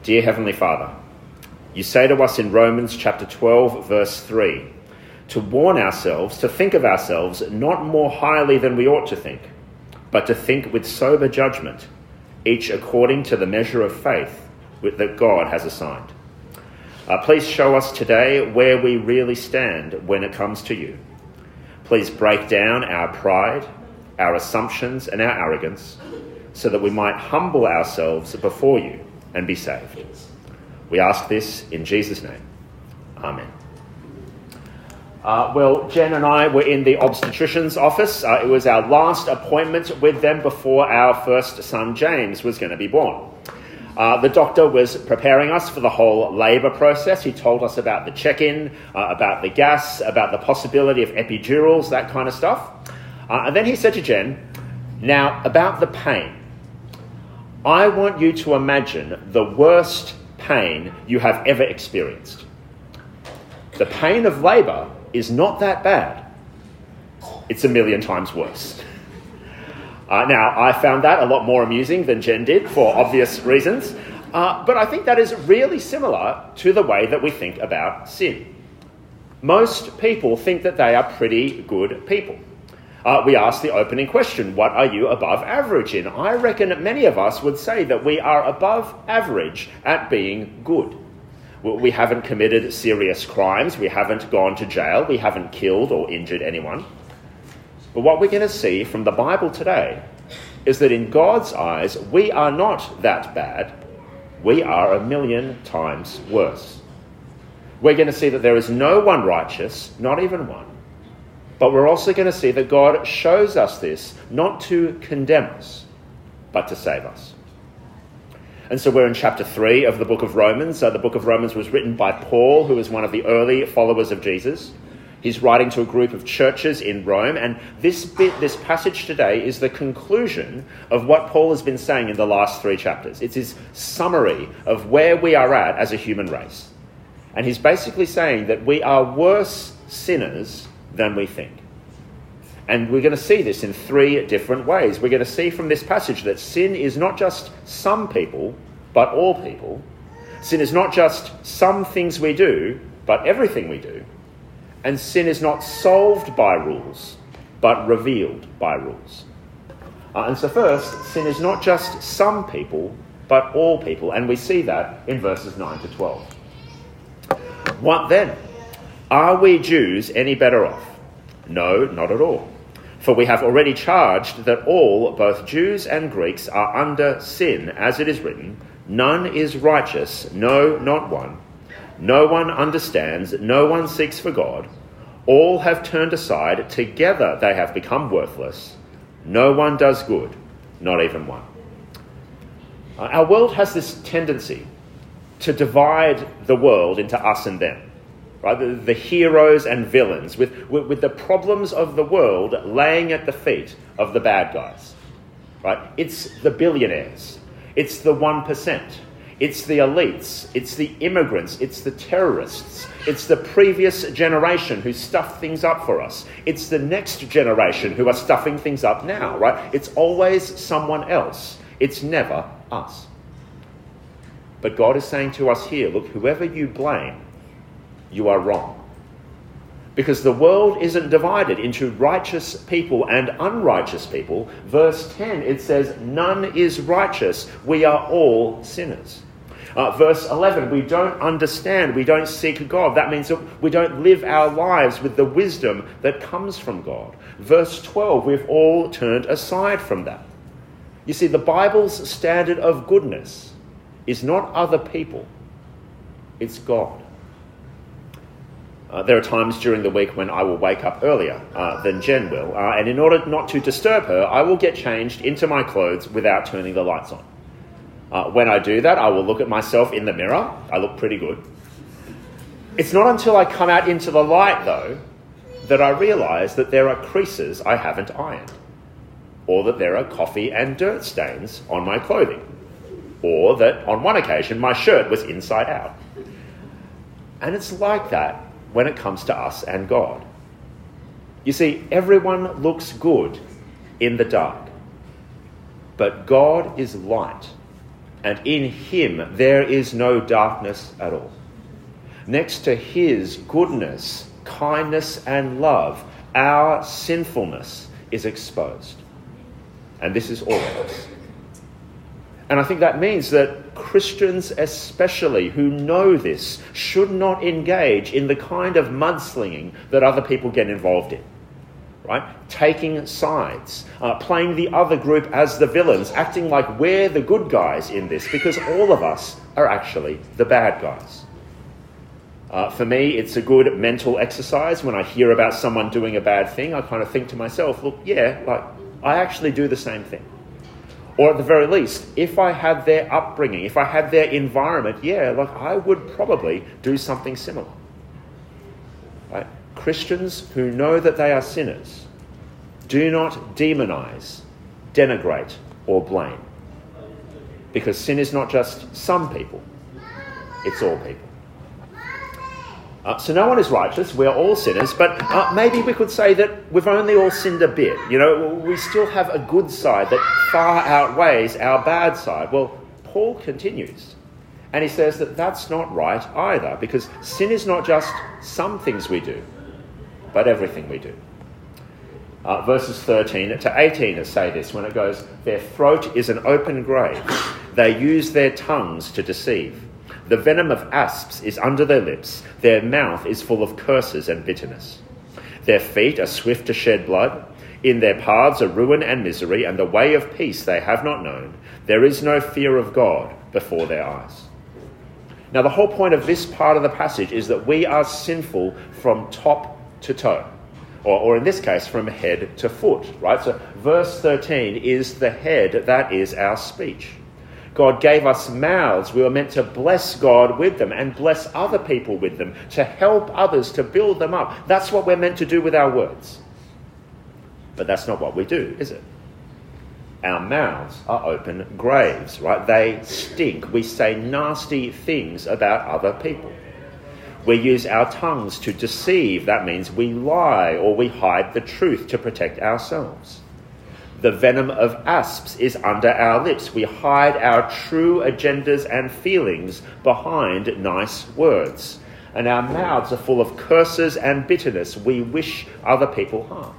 Dear Heavenly Father, you say to us in Romans chapter 12, verse 3, to warn ourselves, to think of ourselves not more highly than we ought to think, but to think with sober judgment, each according to the measure of faith that God has assigned. Please show us today where we really stand when it comes to you. Please break down our pride, our assumptions and our arrogance, so that we might humble ourselves before you and be saved. We ask this in Jesus' name. Amen. Jen and I were in the obstetrician's office. It was our last appointment with them before our first son, James, was going to be born. The doctor was preparing us for the whole labour process. He told us about the check-in, about the gas, about the possibility of epidurals, that kind of stuff. And then he said to Jen, now, about the pain. I want you to imagine the worst pain you have ever experienced. The pain of labour is not that bad. It's 1,000,000 times worse. Now, I found that a lot more amusing than Jen did for obvious reasons, but I think that is really similar to the way that we think about sin. Most people think that they are pretty good people. We ask the opening question, what are you above average in? I reckon many of us would say that we are above average at being good. We haven't committed serious crimes, we haven't gone to jail, we haven't killed or injured anyone. But what we're going to see from the Bible today is that in God's eyes, we are not that bad. We are 1,000,000 times worse. We're going to see that there is no one righteous, not even one. But we're also going to see that God shows us this not to condemn us, but to save us. And so we're in chapter 3 of the book of Romans. The book of Romans was written by Paul, who was one of the early followers of Jesus. He's writing to a group of churches in Rome, and this passage today is the conclusion of what Paul has been saying in the last 3 chapters. It's his summary of where we are at as a human race. And he's basically saying that we are worse sinners than we think. And we're going to see this in 3 different ways. We're going to see from this passage that sin is not just some people, but all people. Sin is not just some things we do, but everything we do. And sin is not solved by rules, but revealed by rules. And so first, sin is not just some people, but all people. And we see that in verses 9 to 12. What then? Are we Jews any better off? No, not at all. For we have already charged that all, both Jews and Greeks, are under sin, as it is written, none is righteous, no, not one. No one understands, no one seeks for God. All have turned aside, together they have become worthless. No one does good, not even one. Our world has this tendency to divide the world into us and them. Right? The heroes and villains, with the problems of the world laying at the feet of the bad guys. Right? It's the billionaires. It's the 1%. It's the elites, it's the immigrants, it's the terrorists, it's the previous generation who stuffed things up for us. It's the next generation who are stuffing things up now, right? It's always someone else. It's never us. But God is saying to us here, look, whoever you blame, you are wrong. Because the world isn't divided into righteous people and unrighteous people. Verse 10, it says, none is righteous. We are all sinners. Verse 11, we don't understand, we don't seek God. That means that we don't live our lives with the wisdom that comes from God. Verse 12, we've all turned aside from that. You see, the Bible's standard of goodness is not other people, it's God. There are times during the week when I will wake up earlier than Jen will, and in order not to disturb her, I will get changed into my clothes without turning the lights on. When I do that, I will look at myself in the mirror. I look pretty good. It's not until I come out into the light, though, that I realise that there are creases I haven't ironed, or that there are coffee and dirt stains on my clothing, or that on one occasion my shirt was inside out. And it's like that when it comes to us and God. You see, everyone looks good in the dark, but God is light. and in him there is no darkness at all. Next to his goodness, kindness, and love, our sinfulness is exposed. And this is all of us. And I think that means that Christians especially who know this should not engage in the kind of mudslinging that other people get involved in. Right? Taking sides, playing the other group as the villains, acting like we're the good guys in this, because all of us are actually the bad guys. For me, it's a good mental exercise. When I hear about someone doing a bad thing, I kind of think to myself, look, yeah, like I actually do the same thing. Or at the very least, if I had their upbringing, if I had their environment, yeah, like I would probably do something similar. Right? Christians who know that they are sinners do not demonize, denigrate, or blame. Because sin is not just some people, it's all people. So no one is righteous, we're all sinners, but maybe we could say that we've only all sinned a bit. You know, we still have a good side that far outweighs our bad side. Well, Paul continues, and he says that that's not right either, because sin is not just some things we do, but everything we do. Verses 13 to 18 say this when it goes, their throat is an open grave, they use their tongues to deceive. The venom of asps is under their lips. Their mouth is full of curses and bitterness. Their feet are swift to shed blood. In their paths are ruin and misery, and the way of peace they have not known. There is no fear of God before their eyes. Now, the whole point of this part of the passage is that we are sinful from top to toe. Or in this case, from head to foot, right? So verse 13 is the head, that is our speech. God gave us mouths. We were meant to bless God with them and bless other people with them, to help others, to build them up. That's what we're meant to do with our words. But that's not what we do, is it? Our mouths are open graves, right? They stink. We say nasty things about other people. We use our tongues to deceive. That means we lie or we hide the truth to protect ourselves. The venom of asps is under our lips. We hide our true agendas and feelings behind nice words. And our mouths are full of curses and bitterness. We wish other people harm.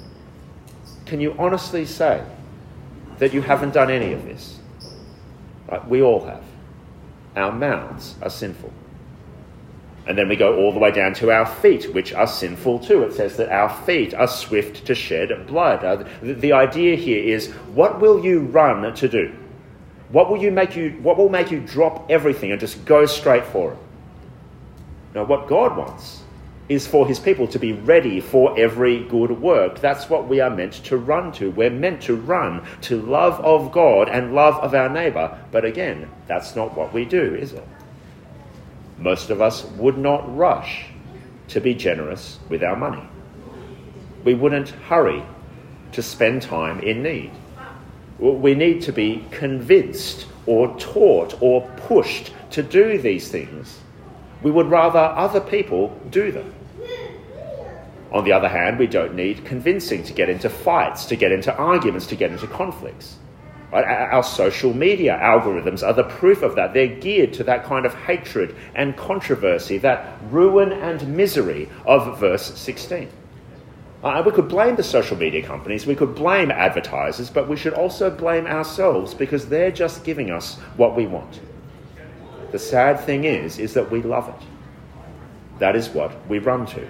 Can you honestly say that you haven't done any of this? Right? We all have. Our mouths are sinful. And then we go all the way down to our feet, which are sinful too. It says that our feet are swift to shed blood. The idea here is, what will you run to do? What will make you drop everything and just go straight for it? Now, what God wants is for his people to be ready for every good work. That's what we are meant to run to. We're meant to run to love of God and love of our neighbour. But again, that's not what we do, is it? Most of us would not rush to be generous with our money. We wouldn't hurry to spend time in need. We need to be convinced or taught or pushed to do these things. We would rather other people do them. On the other hand, we don't need convincing to get into fights, to get into arguments, to get into conflicts. Right? Our social media algorithms are the proof of that. They're geared to that kind of hatred and controversy, that ruin and misery of verse 16. We could blame the social media companies, we could blame advertisers, but we should also blame ourselves because they're just giving us what we want. The sad thing is that we love it. That is what we run to.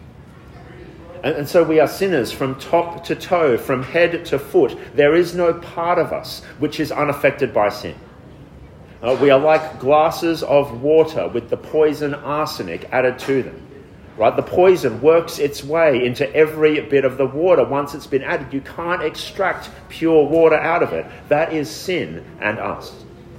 And so we are sinners from top to toe, from head to foot. There is no part of us which is unaffected by sin. We are like glasses of water with the poison arsenic added to them. Right? The poison works its way into every bit of the water. Once it's been added, you can't extract pure water out of it. That is sin and us.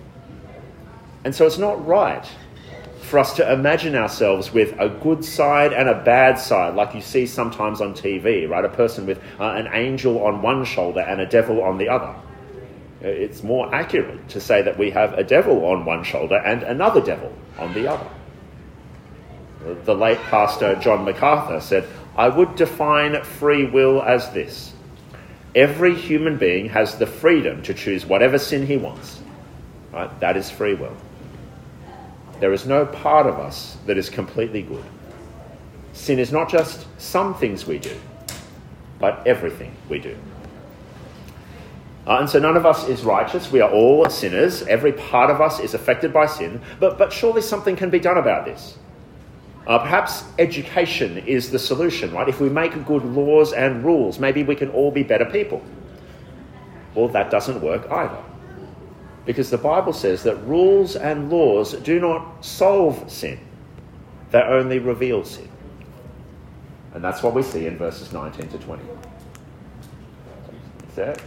And so it's not right for us to imagine ourselves with a good side and a bad side, like you see sometimes on TV, right? A person with an angel on one shoulder and a devil on the other. It's more accurate to say that we have a devil on one shoulder and another devil on the other. The late pastor John MacArthur said, "I would define free will as this. Every human being has the freedom to choose whatever sin he wants. Right? That is free will. There is no part of us that is completely good. Sin is not just some things we do, but everything we do. And so none of us is righteous. We are all sinners. Every part of us is affected by sin. But surely something can be done about this. Perhaps education is the solution, right? If we make good laws and rules, maybe we can all be better people. Well, that doesn't work either. Because the Bible says that rules and laws do not solve sin. They only reveal sin. And that's what we see in verses 19 to 20. Is that?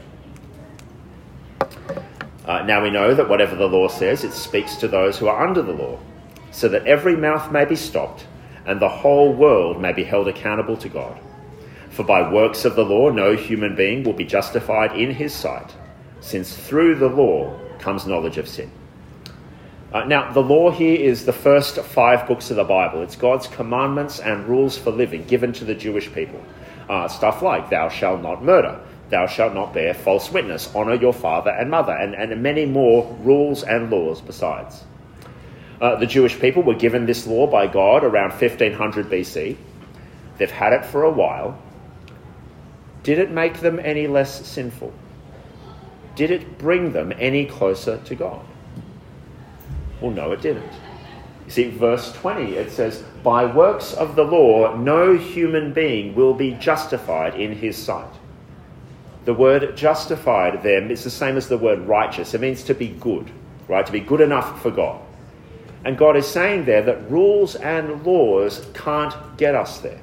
Now we know that whatever the law says, it speaks to those who are under the law, so that every mouth may be stopped and the whole world may be held accountable to God. For by works of the law no human being will be justified in his sight, since through the law comes knowledge of sin. Now, the law here is the first 5 books of the Bible. It's God's commandments and rules for living given to the Jewish people. Stuff like, thou shalt not murder, thou shalt not bear false witness, honour your father and mother, and many more rules and laws besides. The Jewish people were given this law by God around 1500 BC. They've had it for a while. Did it make them any less sinful? Did it bring them any closer to God? Well, no, it didn't. You see, verse 20, it says, by works of the law, no human being will be justified in his sight. The word justified there is the same as the word righteous. It means to be good, right? To be good enough for God. And God is saying there that rules and laws can't get us there.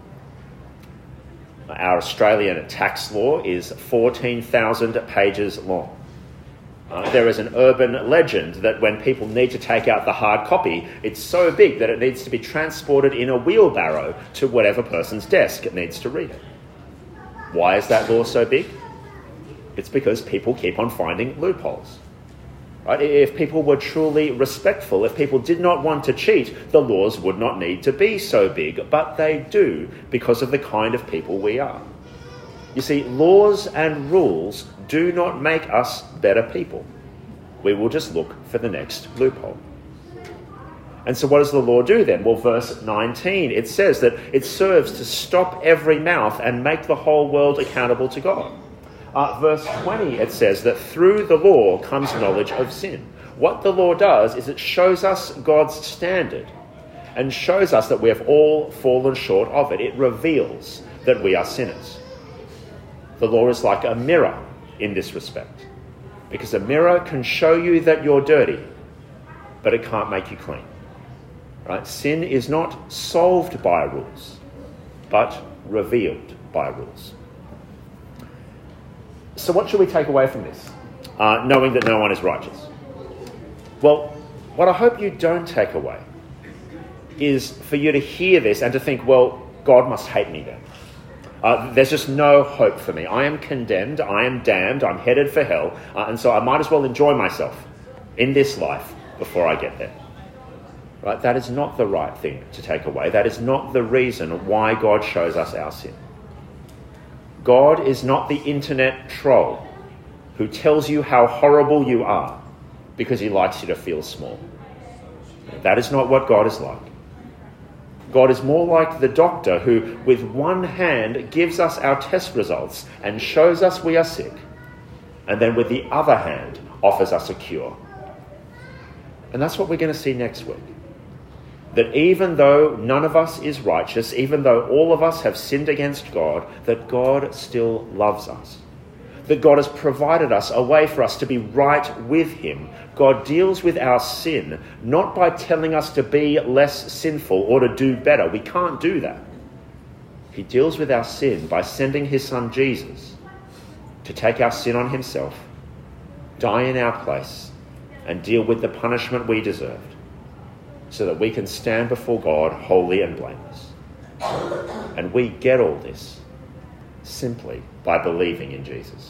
Our Australian tax law is 14,000 pages long. There is an urban legend that when people need to take out the hard copy, it's so big that it needs to be transported in a wheelbarrow to whatever person's desk it needs to read it. Why is that law so big? It's because people keep on finding loopholes. Right? If people were truly respectful, if people did not want to cheat, the laws would not need to be so big, but they do because of the kind of people we are. You see, laws and rules do not make us better people. We will just look for the next loophole. And so what does the law do then? Well, verse 19, it says that it serves to stop every mouth and make the whole world accountable to God. Verse 20, it says that through the law comes knowledge of sin. What the law does is it shows us God's standard and shows us that we have all fallen short of it. It reveals that we are sinners. The law is like a mirror in this respect, because a mirror can show you that you're dirty, but it can't make you clean. Right? Sin is not solved by rules, but revealed by rules. So what should we take away from this, knowing that no one is righteous? Well, what I hope you don't take away is for you to hear this and to think, well, God must hate me then. There's just no hope for me. I am condemned, I am damned, I'm headed for hell, and so I might as well enjoy myself in this life before I get there. Right? That is not the right thing to take away. That is not the reason why God shows us our sin. God is not the internet troll who tells you how horrible you are because he likes you to feel small. That is not what God is like. God is more like the doctor who, with one hand, gives us our test results and shows us we are sick, and then with the other hand, offers us a cure. And that's what we're going to see next week. That even though none of us is righteous, even though all of us have sinned against God, that God still loves us. That God has provided us a way for us to be right with him. God deals with our sin not by telling us to be less sinful or to do better. We can't do that. He deals with our sin by sending his son Jesus to take our sin on himself, die in our place, and deal with the punishment we deserved, so that we can stand before God holy and blameless. And we get all this simply by believing in Jesus.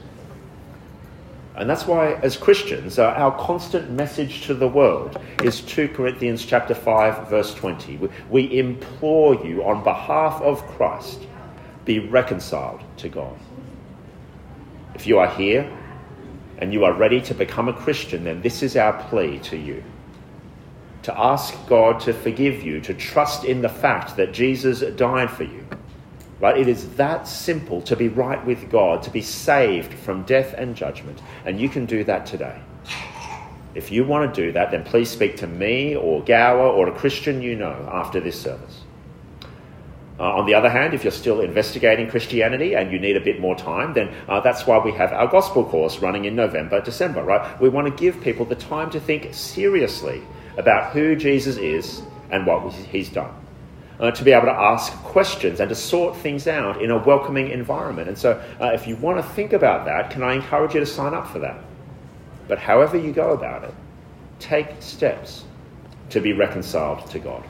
And that's why, as Christians, our constant message to the world is 2 Corinthians chapter 5, verse 20. We implore you on behalf of Christ, be reconciled to God. If you are here and you are ready to become a Christian, then this is our plea to you. To ask God to forgive you, to trust in the fact that Jesus died for you. Right? It is that simple to be right with God, to be saved from death and judgment. And you can do that today. If you want to do that, then please speak to me or Gower or a Christian you know after this service. On the other hand, if you're still investigating Christianity and you need a bit more time, then that's why we have our gospel course running in November, December, right? We want to give people the time to think seriously about who Jesus is and what he's done. To be able to ask questions and to sort things out in a welcoming environment. And so if you want to think about that, can I encourage you to sign up for that? But however you go about it, take steps to be reconciled to God.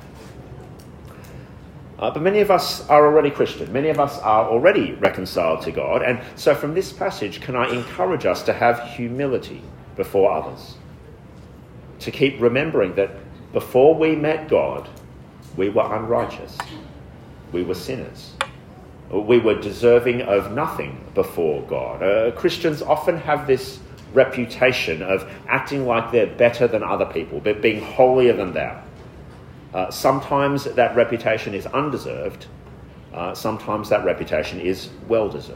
But many of us are already Christian. Many of us are already reconciled to God. And so from this passage, can I encourage us to have humility before others? To keep remembering that before we met God, we were unrighteous. We were sinners. We were deserving of nothing before God. Christians often have this reputation of acting like they're better than other people, but being holier than thou. Sometimes that reputation is undeserved. Sometimes that reputation is well-deserved.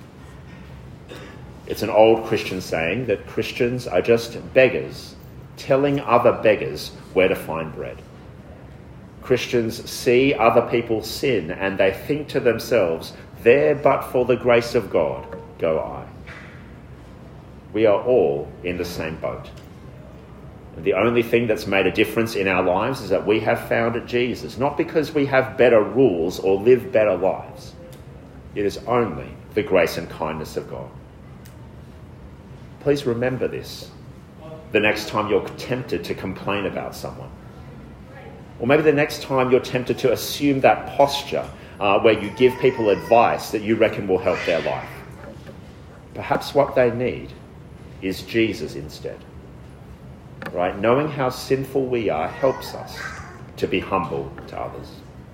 It's an old Christian saying that Christians are just beggars telling other beggars where to find bread. Christians see other people sin and they think to themselves, there but for the grace of God go I. We are all in the same boat. And the only thing that's made a difference in our lives is that we have found Jesus, not because we have better rules or live better lives. It is only the grace and kindness of God. Please remember this the next time you're tempted to complain about someone. Or maybe the next time you're tempted to assume that posture where you give people advice that you reckon will help their life. Perhaps what they need is Jesus instead. Right? Knowing how sinful we are helps us to be humble to others.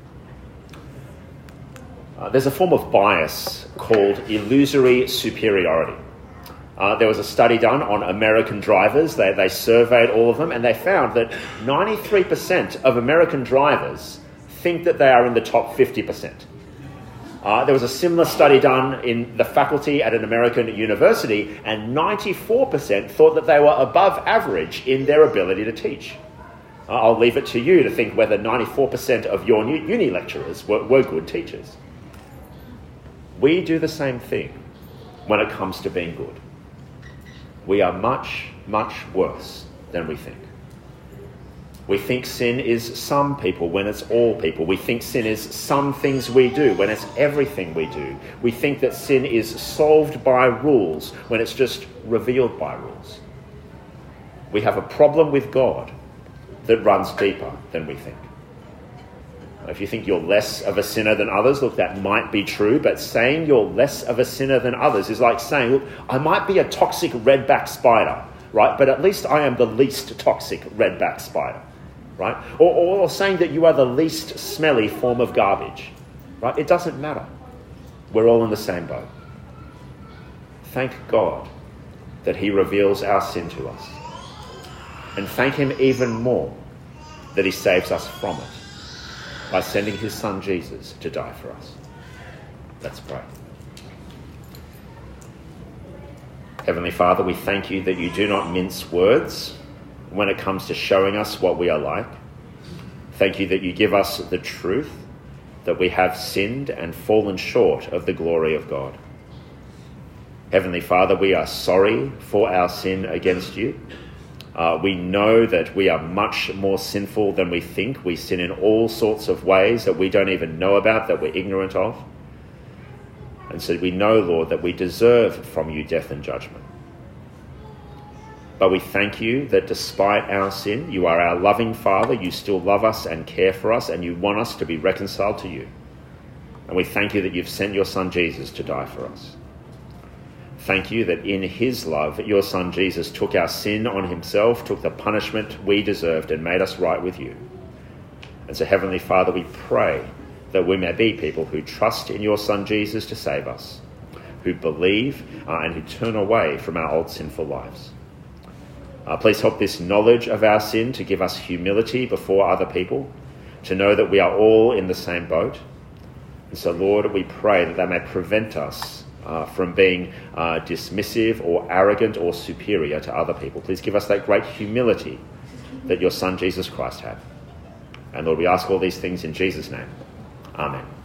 There's a form of bias called illusory superiority. There was a study done on American drivers. They surveyed all of them, and they found that 93% of American drivers think that they are in the top 50%. There was a similar study done in the faculty at an American university, and 94% thought that they were above average in their ability to teach. I'll leave it to you to think whether 94% of your uni lecturers were good teachers. We do the same thing when it comes to being good. We are much, much worse than we think. We think sin is some people when it's all people. We think sin is some things we do when it's everything we do. We think that sin is solved by rules when it's just revealed by rules. We have a problem with God that runs deeper than we think. If you think you're less of a sinner than others, look, that might be true, but saying you're less of a sinner than others is like saying, look, I might be a toxic redback spider, right? But at least I am the least toxic redback spider, right? Or saying that you are the least smelly form of garbage, right? It doesn't matter. We're all in the same boat. Thank God that he reveals our sin to us. And thank him even more that he saves us from it by sending his son Jesus to die for us. Let's pray. Heavenly Father, we thank you that you do not mince words when it comes to showing us what we are like. Thank you that you give us the truth, that we have sinned and fallen short of the glory of God. Heavenly Father, we are sorry for our sin against you. We know that we are much more sinful than we think. We sin in all sorts of ways that we don't even know about, that we're ignorant of. And so we know, Lord, that we deserve from you death and judgment. But we thank you that despite our sin, you are our loving Father. You still love us and care for us, and you want us to be reconciled to you. And we thank you that you've sent your son Jesus to die for us. Thank you that in his love, your son Jesus took our sin on himself, took the punishment we deserved, and made us right with you. And so, Heavenly Father, we pray that we may be people who trust in your son Jesus to save us. who believe and who turn away from our old sinful lives. Please help this knowledge of our sin to give us humility before other people, to know that we are all in the same boat. And so, Lord, we pray that may prevent us from being dismissive or arrogant or superior to other people. Please give us that great humility that your Son Jesus Christ had. And Lord, we ask all these things in Jesus' name. Amen.